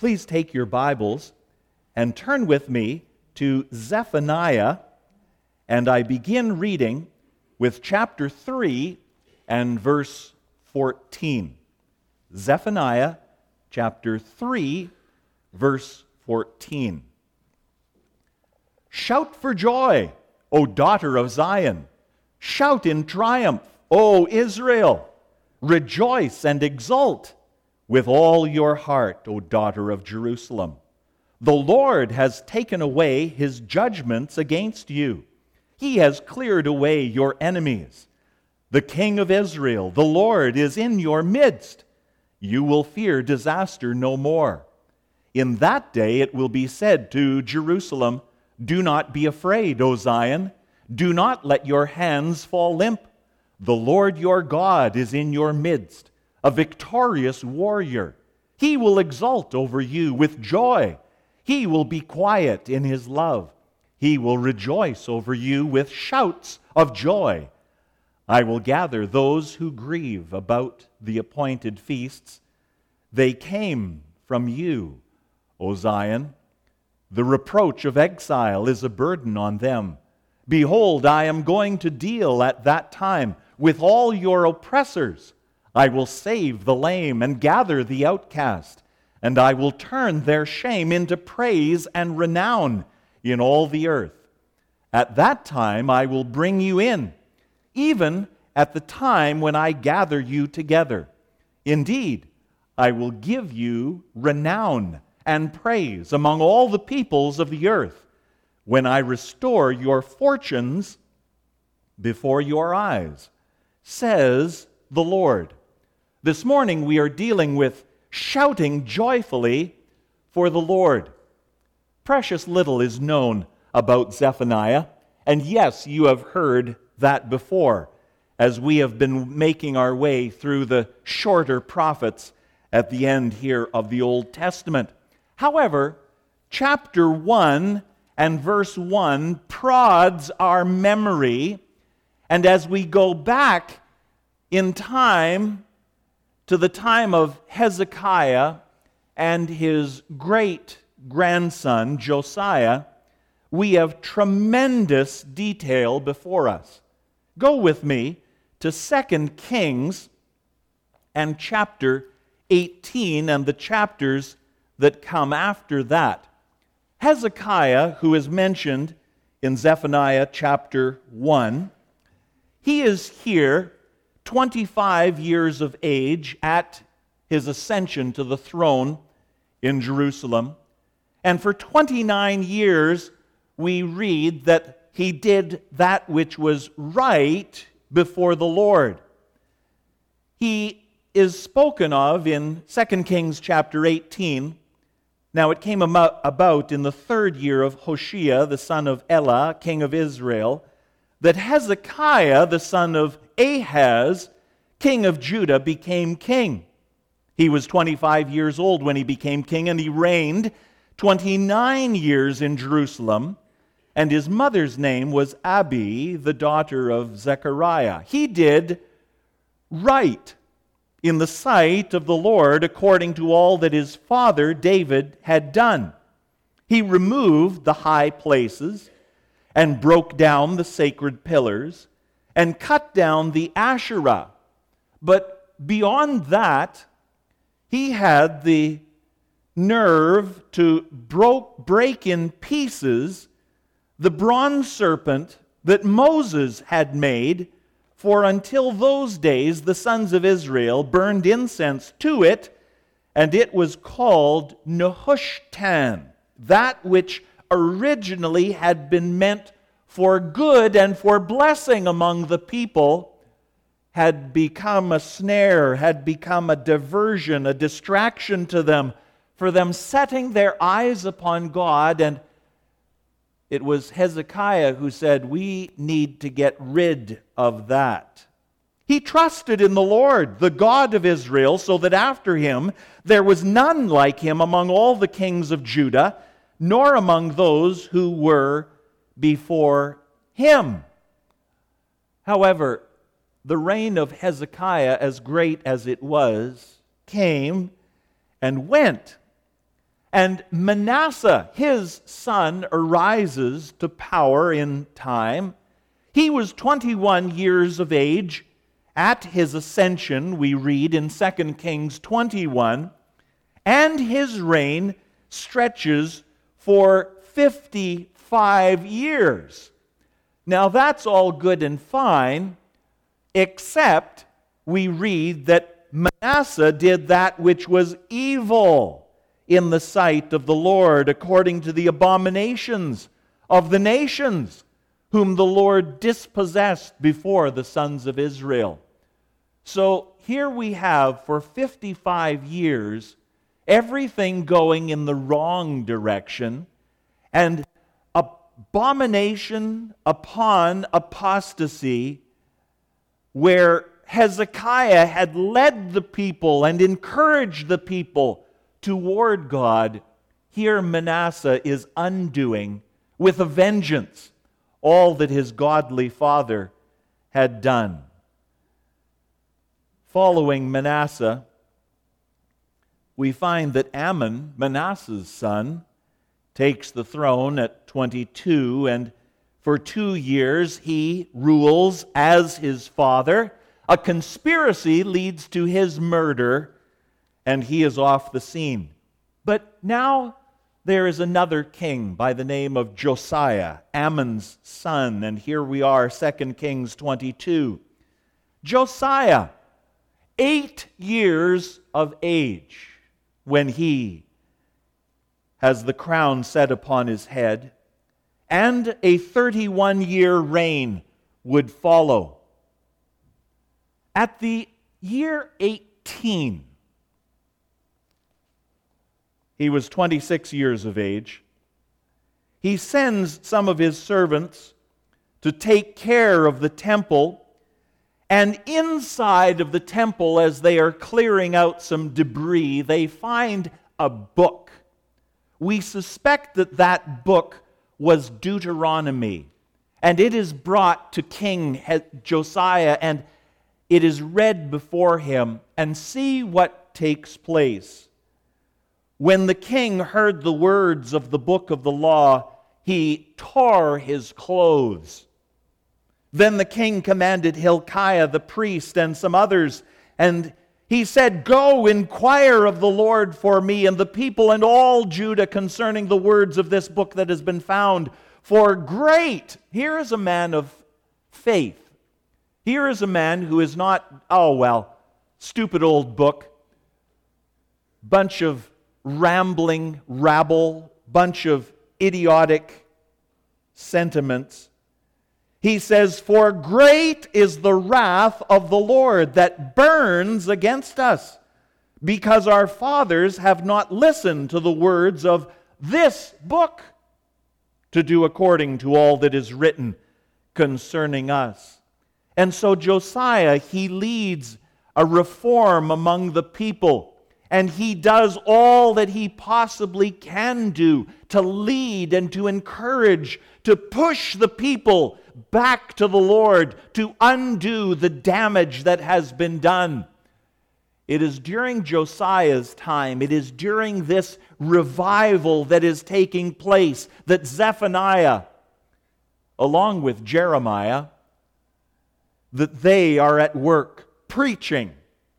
Please take your Bibles and turn with me to Zephaniah, and I begin reading with chapter 3 and verse 14. Zephaniah chapter 3, verse 14. Shout for joy, O daughter of Zion. Shout in triumph, O Israel. Rejoice and exult with all your heart, O daughter of Jerusalem. The Lord has taken away his judgments against you. He has cleared away your enemies. The King of Israel, the Lord, is in your midst. You will fear disaster no more. In that day it will be said to Jerusalem, do not be afraid, O Zion. Do not let your hands fall limp. The Lord your God is in your midst, a victorious warrior. He will exult over you with joy. He will be quiet in his love. He will rejoice over you with shouts of joy. I will gather those who grieve about the appointed feasts. They came from you, O Zion. The reproach of exile is a burden on them. Behold, I am going to deal at that time with all your oppressors. I will save the lame and gather the outcast, and I will turn their shame into praise and renown in all the earth. At that time I will bring you in, even at the time when I gather you together. Indeed, I will give you renown and praise among all the peoples of the earth, when I restore your fortunes before your eyes, says the Lord. This morning we are dealing with shouting joyfully for the Lord. Precious little is known about Zephaniah, and yes, you have heard that before, as we have been making our way through the shorter prophets at the end here of the Old Testament. However, chapter 1 and verse 1 prods our memory, and as we go back in time to the time of Hezekiah and his great-grandson Josiah, we have tremendous detail before us. Go with me to 2 Kings and chapter 18 and the chapters that come after that. Hezekiah, who is mentioned in Zephaniah chapter 1, he is here 25 years of age at his ascension to the throne in Jerusalem. And for 29 years, we read that he did that which was right before the Lord. He is spoken of in 2 Kings chapter 18. Now it came about in the 3rd year of Hoshea, the son of Elah, king of Israel, that Hezekiah, the son of Ahaz, king of Judah, became king. He was 25 years old when he became king, and he reigned 29 years in Jerusalem, and his mother's name was Abi, the daughter of Zechariah. He did right in the sight of the Lord according to all that his father David had done. He removed the high places and broke down the sacred pillars and cut down the Asherah. But beyond that, he had the nerve to break in pieces the bronze serpent that Moses had made, for until those days the sons of Israel burned incense to it, and it was called Nehushtan, that which originally had been meant for good and for blessing among the people, had become a snare, had become a diversion, a distraction to them, for them setting their eyes upon God. And it was Hezekiah who said, we need to get rid of that. He trusted in the Lord, the God of Israel, so that after him there was none like him among all the kings of Judah, nor among those who were before him. However, the reign of Hezekiah, as great as it was, came and went. And Manasseh, his son, arises to power in time. He was 21 years of age at his ascension, we read in 2 Kings 21, and his reign stretches for 55 years. Now that's all good and fine, except we read that Manasseh did that which was evil in the sight of the Lord, according to the abominations of the nations, whom the Lord dispossessed before the sons of Israel. So here we have, for 55 years, everything going in the wrong direction, and abomination upon apostasy, where Hezekiah had led the people and encouraged the people toward God. Here Manasseh is undoing with a vengeance all that his godly father had done. Following Manasseh, we find that Amon, Manasseh's son, takes the throne at 22, and for 2 years he rules as his father. A conspiracy leads to his murder, and he is off the scene. But now there is another king by the name of Josiah, Ammon's son, and here we are, 2 Kings 22. Josiah, 8 years of age when he has the crown set upon his head, and a 31-year reign would follow. At the year 18, he was 26 years of age. He sends some of his servants to take care of the temple, and inside of the temple, as they are clearing out some debris, they find a book. We suspect that that book was Deuteronomy, and it is brought to King Josiah, and it is read before him, and see what takes place. When the king heard the words of the book of the law, he tore his clothes. Then the king commanded Hilkiah the priest and some others, and he said, "Go, inquire of the Lord for me and the people and all Judah concerning the words of this book that has been found. For great," here is a man of faith. Here is a man who is not, stupid old book, bunch of rambling rabble, bunch of idiotic sentiments. He says, "For great is the wrath of the Lord that burns against us, because our fathers have not listened to the words of this book, to do according to all that is written concerning us." And so Josiah, he leads a reform among the people, and he does all that he possibly can do to lead and to encourage, to push the people back to the Lord, to undo the damage that has been done. It is during Josiah's time, it is during this revival that is taking place, that Zephaniah, along with Jeremiah, that they are at work preaching.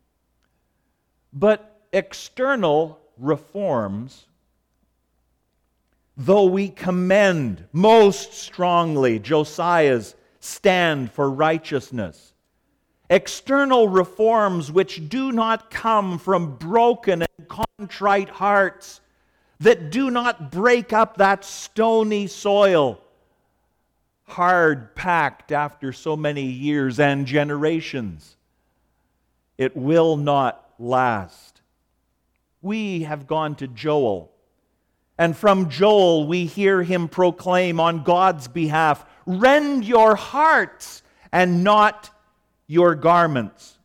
But external reforms, though we commend most strongly Josiah's stand for righteousness, external reforms which do not come from broken and contrite hearts, that do not break up that stony soil, hard packed after so many years and generations, it will not last. We have gone to Joel, and from Joel we hear him proclaim on God's behalf, "Rend your hearts and not your garments."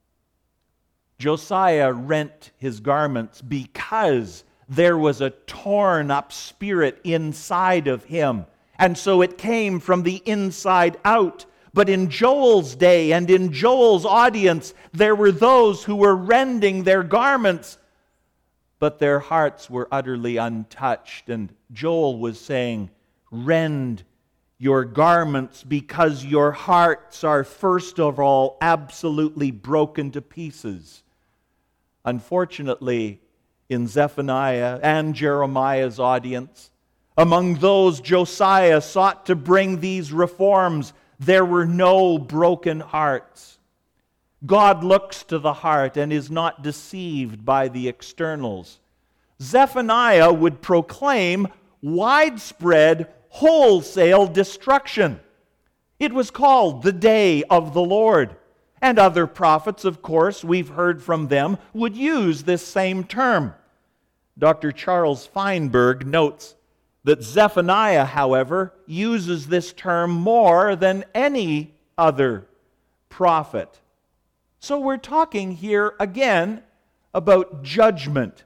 Josiah rent his garments because there was a torn up spirit inside of him, and so it came from the inside out. But in Joel's day and in Joel's audience, there were those who were rending their garments but their hearts were utterly untouched. And Joel was saying, rend your garments because your hearts are first of all absolutely broken to pieces. Unfortunately, in Zephaniah and Jeremiah's audience, among those Josiah sought to bring these reforms, there were no broken hearts. God looks to the heart and is not deceived by the externals. Zephaniah would proclaim widespread, wholesale destruction. It was called the day of the Lord. And other prophets, of course, we've heard from them, would use this same term. Dr. Charles Feinberg notes that Zephaniah, however, uses this term more than any other prophet. So we're talking here again about judgment.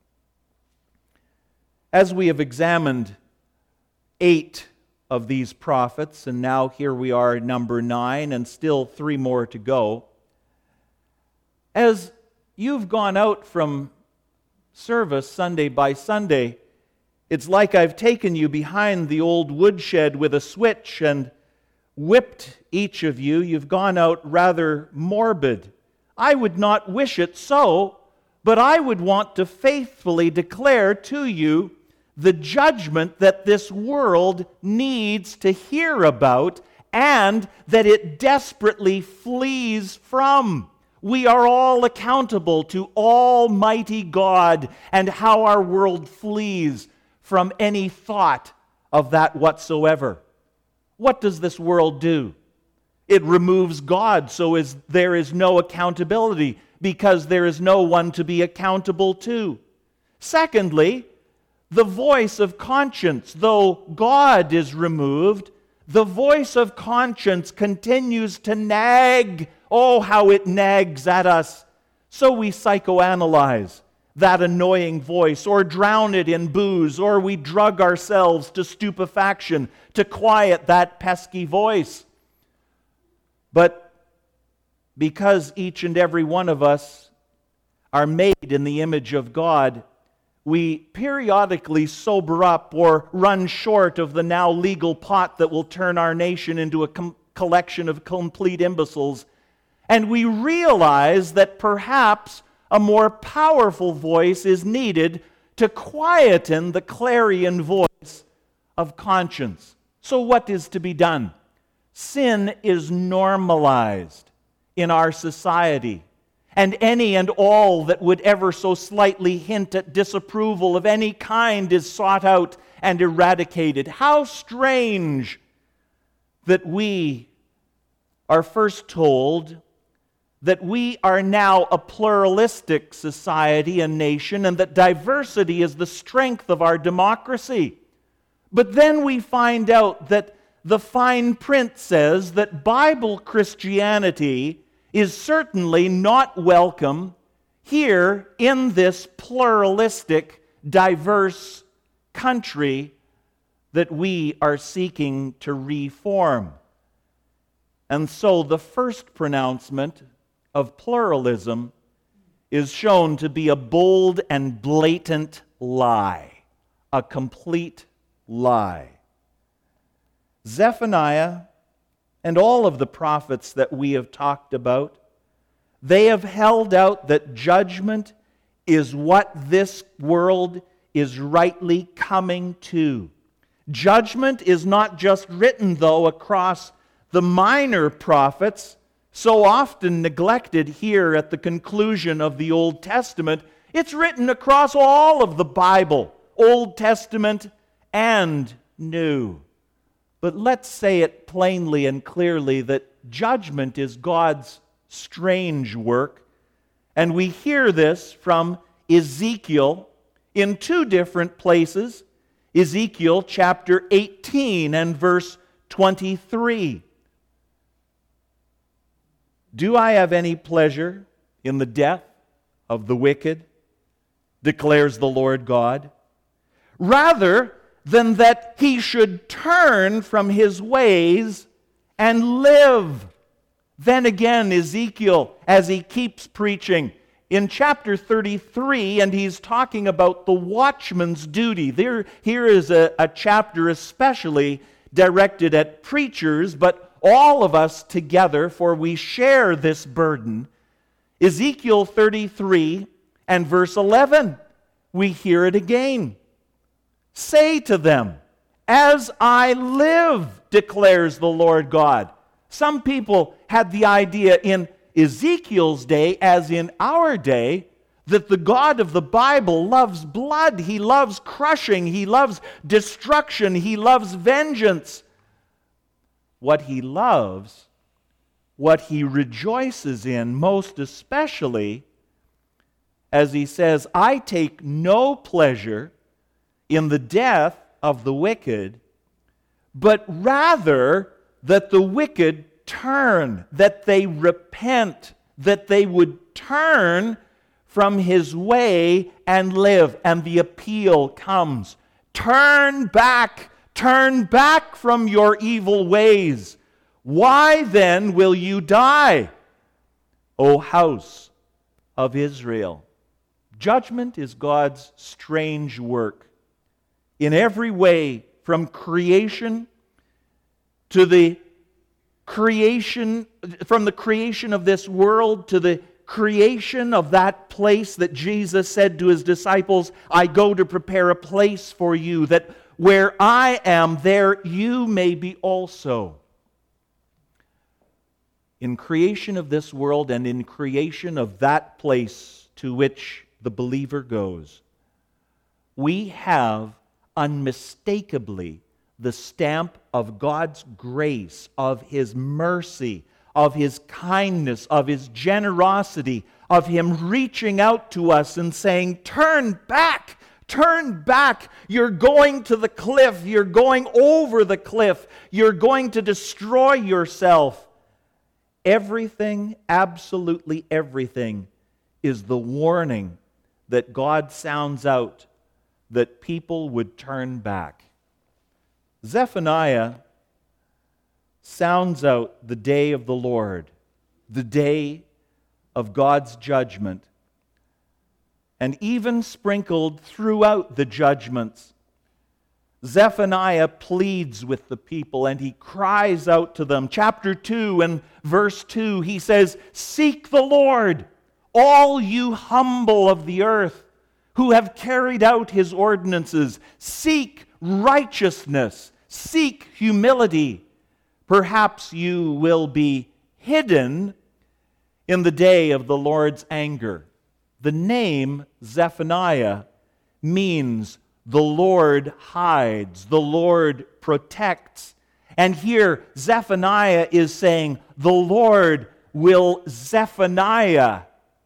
As we have examined 8 of these prophets, and now here we are at number 9, and still 3 more to go. As you've gone out from service Sunday by Sunday, it's like I've taken you behind the old woodshed with a switch and whipped each of you. You've gone out rather morbid. I would not wish it so, but I would want to faithfully declare to you the judgment that this world needs to hear about and that it desperately flees from. We are all accountable to Almighty God and how our world flees from any thought of that whatsoever. What does this world do? It removes God, so there is no accountability because there is no one to be accountable to. Secondly, the voice of conscience, though God is removed, the voice of conscience continues to nag. Oh, how it nags at us. So we psychoanalyze that annoying voice, or drown it in booze, or we drug ourselves to stupefaction to quiet that pesky voice. But because each and every one of us are made in the image of God, we periodically sober up or run short of the now legal pot that will turn our nation into a collection of complete imbeciles. And we realize that perhaps a more powerful voice is needed to quieten the clarion voice of conscience. So what is to be done? Sin is normalized in our society. And any and all that would ever so slightly hint at disapproval of any kind is sought out and eradicated. How strange that we are first told that we are now a pluralistic society and nation, and that diversity is the strength of our democracy. But then we find out that the fine print says that Bible Christianity is certainly not welcome here in this pluralistic, diverse country that we are seeking to reform. And so the first pronouncement of pluralism is shown to be a bold and blatant lie, a complete lie. Zephaniah and all of the prophets that we have talked about, they have held out that judgment is what this world is rightly coming to. Judgment is not just written, though, across the minor prophets, so often neglected here at the conclusion of the Old Testament. It's written across all of the Bible, Old Testament and New. But let's say it plainly and clearly that judgment is God's strange work. And we hear this from Ezekiel in 2 different places. Ezekiel chapter 18 and verse 23. Do I have any pleasure in the death of the wicked, declares the Lord God, rather than that he should turn from his ways and live? Then again, Ezekiel, as he keeps preaching, in chapter 33, and he's talking about the watchman's duty. Here is a chapter especially directed at preachers, but all of us together, for we share this burden. Ezekiel 33 and verse 11, we hear it again. Say to them, as I live, declares the Lord God. Some people had the idea in Ezekiel's day, as in our day, that the God of the Bible loves blood. He loves crushing. He loves destruction. He loves vengeance. What he loves, what he rejoices in most especially, as he says, I take no pleasure in the death of the wicked, but rather that the wicked turn, that they repent, that they would turn from his way and live. And the appeal comes, turn back from your evil ways. Why then will you die, O house of Israel? Judgment is God's strange work. In every way, from creation to the creation, from the creation of this world to the creation of that place that Jesus said to his disciples, I go to prepare a place for you, that where I am, there you may be also. In creation of this world and in creation of that place to which the believer goes, we have unmistakably the stamp of God's grace, of His mercy, of His kindness, of His generosity, of Him reaching out to us and saying, turn back, you're going to the cliff, you're going over the cliff, you're going to destroy yourself. Everything, absolutely everything, is the warning that God sounds out that people would turn back. Zephaniah sounds out the day of the Lord, the day of God's judgment. And even sprinkled throughout the judgments, Zephaniah pleads with the people and he cries out to them. Chapter 2 and verse 2, he says, seek the Lord, all you humble of the earth, who have carried out His ordinances. Seek righteousness, seek humility. Perhaps you will be hidden in the day of the Lord's anger. The name Zephaniah means the Lord hides, the Lord protects. And here Zephaniah is saying, the Lord will Zephaniah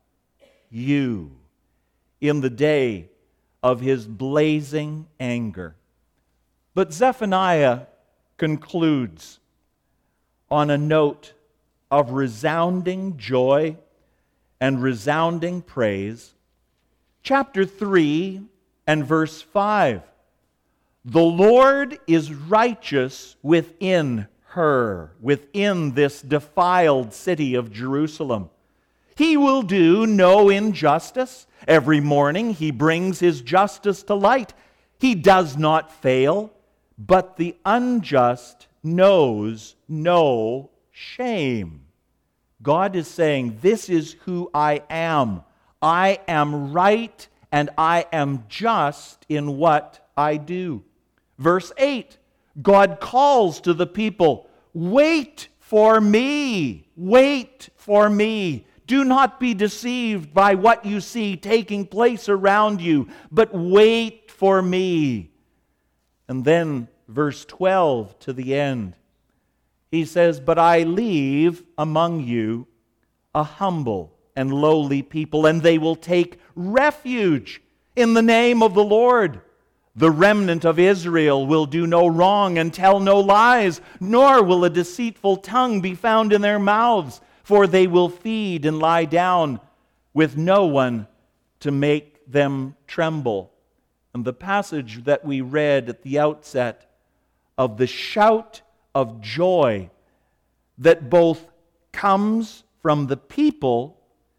you in the day of His blazing anger. But Zephaniah concludes on a note of resounding joy and resounding praise. Chapter 3 and verse 5. The Lord is righteous within her, within this defiled city of Jerusalem. He will do no injustice. Every morning He brings His justice to light. He does not fail, but the unjust knows no shame. God is saying, this is who I am. I am right and I am just in what I do. Verse 8, God calls to the people, wait for me, wait for me. Do not be deceived by what you see taking place around you, but wait for me. And then verse 12 to the end, he says, but I leave among you a humble and lowly people, and they will take refuge in the name of the Lord. The remnant of Israel will do no wrong and tell no lies, nor will a deceitful tongue be found in their mouths. For they will feed and lie down with no one to make them tremble. And the passage that we read at the outset of the shout of joy that both comes from the people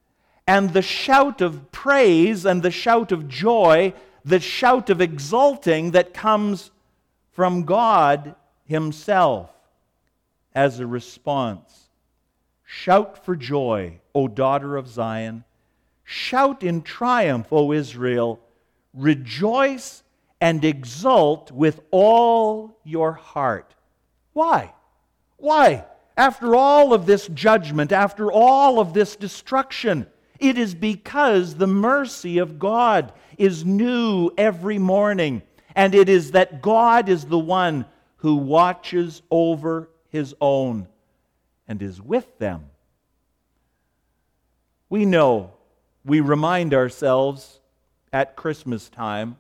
and the shout of praise and the shout of joy, the shout of exulting that comes from God Himself as a response. Shout for joy, O daughter of Zion. Shout in triumph, O Israel. Rejoice and exult with all your heart. Why? Why? After all of this judgment, after all of this destruction, it is because the mercy of God is new every morning, and it is that God is the one who watches over His own and is with them. We know, we remind ourselves at Christmas time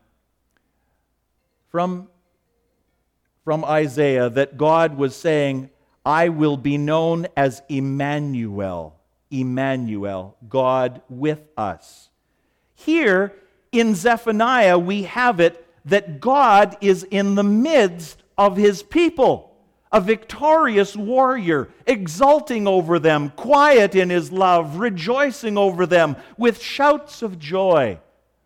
from Isaiah that God was saying, I will be known as Emmanuel. Emmanuel, God with us. Here in Zephaniah, we have it that God is in the midst of His people, a victorious warrior, exulting over them, quiet in His love, rejoicing over them with shouts of joy.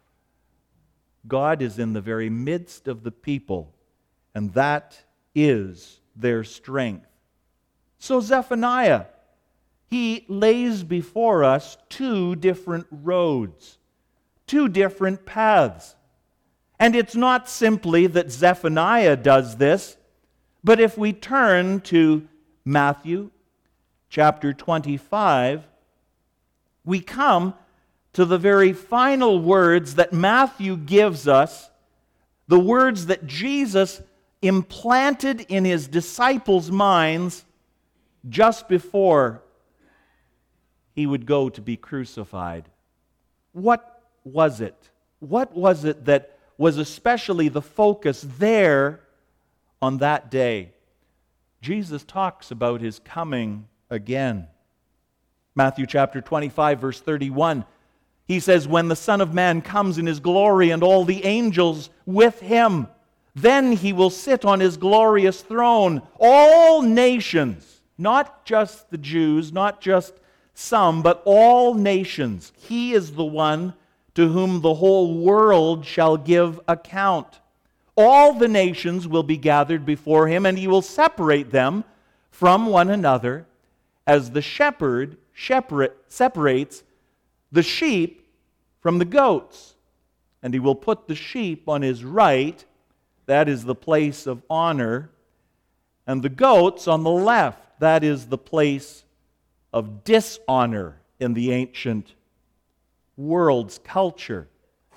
God is in the very midst of the people, and that is their strength. So Zephaniah, he lays before us two different roads, two different paths. And it's not simply that Zephaniah does this, but if we turn to Matthew chapter 25, we come to the very final words that Matthew gives us, the words that Jesus implanted in His disciples' minds just before He would go to be crucified. What was it? What was it that was especially the focus there on that day? Jesus talks about His coming again. Matthew chapter 25, verse 31, He says, when the Son of Man comes in His glory and all the angels with Him, then He will sit on His glorious throne. All nations, not just the Jews, not just some, but all nations. He is the one to whom the whole world shall give account. All the nations will be gathered before Him, and He will separate them from one another as the shepherd separates the sheep from the goats. And He will put the sheep on His right, that is the place of honor, and the goats on the left, that is the place of dishonor in the ancient world's culture.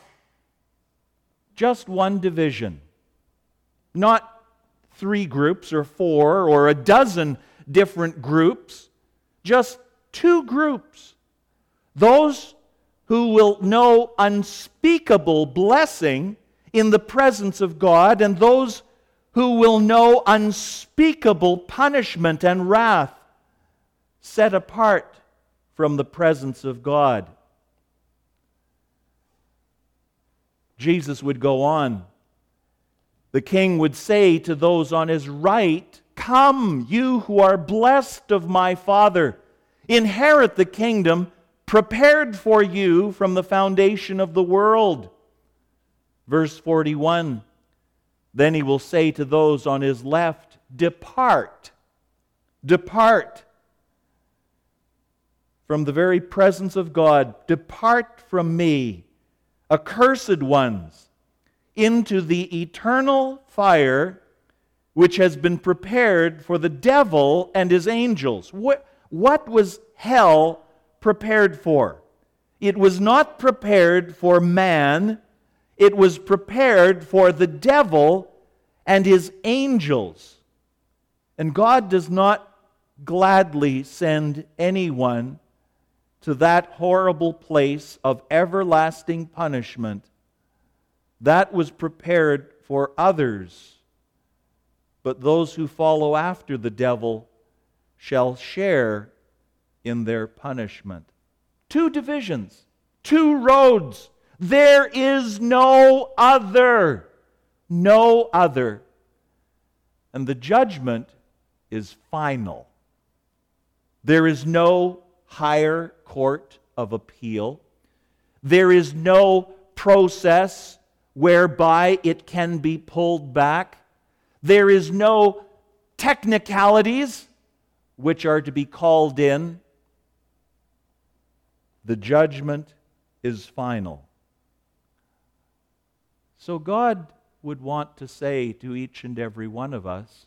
Just one division. Not 3 groups or 4 or a dozen different groups. Just 2 groups. Those who will know unspeakable blessing in the presence of God, and those who will know unspeakable punishment and wrath set apart from the presence of God. Jesus would go on. The King would say to those on His right, come, you who are blessed of my Father, inherit the kingdom prepared for you from the foundation of the world. Verse 41, then He will say to those on His left, depart, depart from the very presence of God, depart from me, accursed ones, into the eternal fire which has been prepared for the devil and his angels. What was hell prepared for? It was not prepared for man. It was prepared for the devil and his angels. And God does not gladly send anyone to that horrible place of everlasting punishment. That was prepared for others. But those who follow after the devil shall share in their punishment. 2 divisions, 2 roads. There is no other. No other. And the judgment is final. There is no higher court of appeal. There is no process whereby it can be pulled back. There is no technicalities which are to be called in. The judgment is final. So God would want to say to each and every one of us,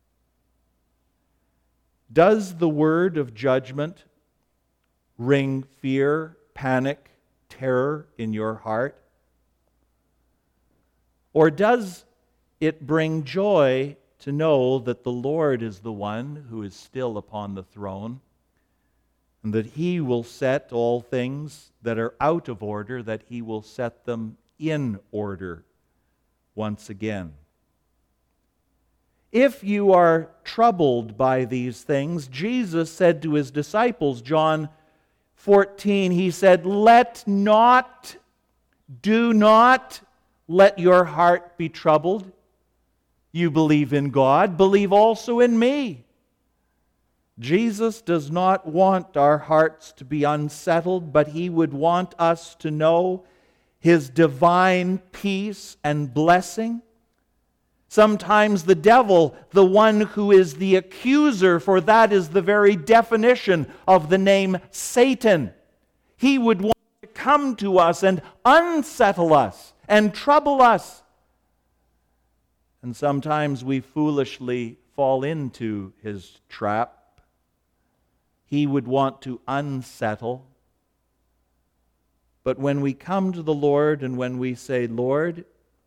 does the word of judgment ring fear, panic, terror in your heart? Or does it bring joy to know that the Lord is the one who is still upon the throne, and that He will set all things that are out of order, that He will set them in order once again? If you are troubled by these things, Jesus said to His disciples, John 14, He said, do not let your heart be troubled. You believe in God, believe also in me. Jesus does not want our hearts to be unsettled, but He would want us to know His divine peace and blessing. Sometimes the devil, the one who is the accuser, for that is the very definition of the name Satan, he would want to come to us and unsettle us and trouble us. And sometimes we foolishly fall into his trap. He would want to unsettle. But when we come to the Lord and when we say, Lord,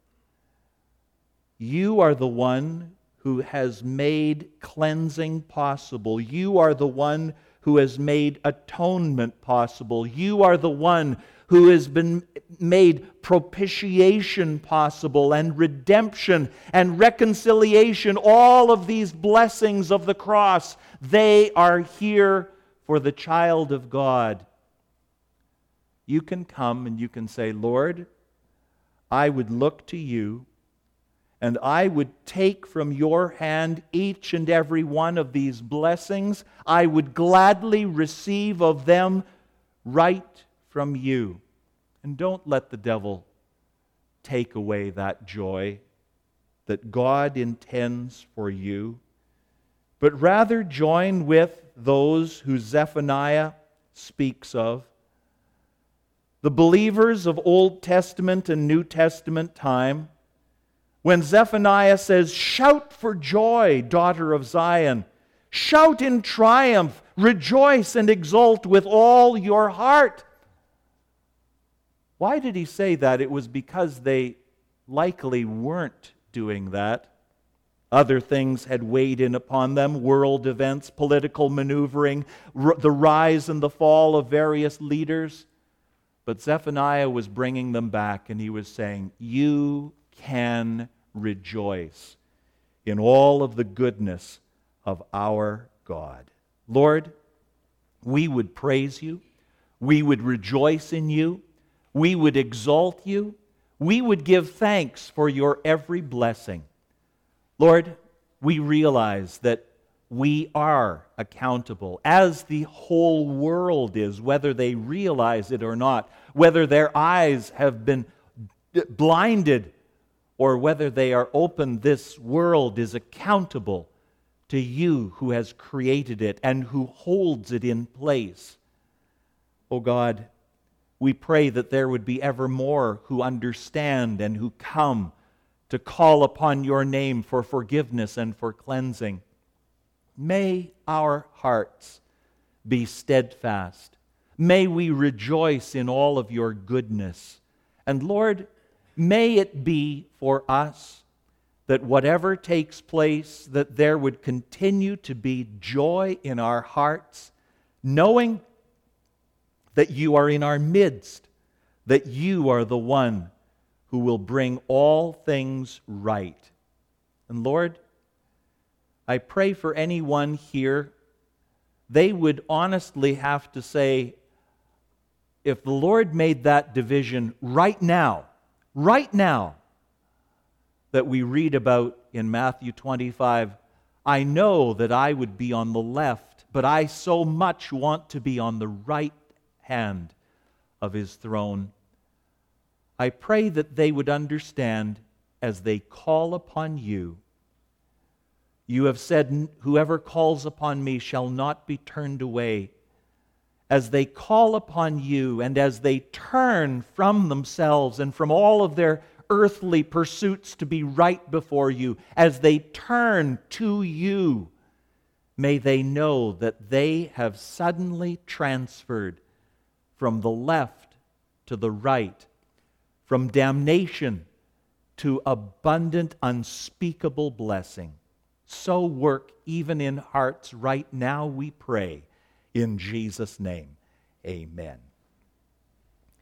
You are the one who has made cleansing possible. You are the one who has made atonement possible. You are the one who has been made propitiation possible and redemption and reconciliation. All of these blessings of the cross, they are here for the child of God. You can come and you can say, Lord, I would look to You, and I would take from Your hand each and every one of these blessings. I would gladly receive of them right from You. And don't let the devil take away that joy that God intends for you, but rather join with those who Zephaniah speaks of, the believers of Old Testament and New Testament time, when Zephaniah says, "Shout for joy, daughter of Zion. Shout in triumph. Rejoice and exult with all your heart." Why did he say that? It was because they likely weren't doing that. Other things had weighed in upon them, world events, political maneuvering, the rise and the fall of various leaders. But Zephaniah was bringing them back, and he was saying, you can rejoice in all of the goodness of our God. Lord, we would praise You. We would rejoice in You. We would exalt You. We would give thanks for Your every blessing. Lord, we realize that we are accountable, as the whole world is, whether they realize it or not, whether their eyes have been blinded or whether they are open. This world is accountable to You who has created it and who holds it in place. Oh God, we pray that there would be ever more who understand and who come to call upon Your name for forgiveness and for cleansing. May our hearts be steadfast. May we rejoice in all of Your goodness. And Lord, may it be for us that whatever takes place, that there would continue to be joy in our hearts, knowing that You are in our midst, that You are the one who will bring all things right. And Lord, I pray for anyone here, they would honestly have to say, if the Lord made that division right now, that we read about in Matthew 25, I know that I would be on the left, but I so much want to be on the right hand of his throne. I pray that they would understand as they call upon you. You have said, whoever calls upon me shall not be turned away. As they call upon you and as they turn from themselves and from all of their earthly pursuits to be right before you, as they turn to you, may they know that they have suddenly transferred from the left to the right, from damnation to abundant, unspeakable blessing. So work even in hearts right now, we pray. In Jesus' name, amen.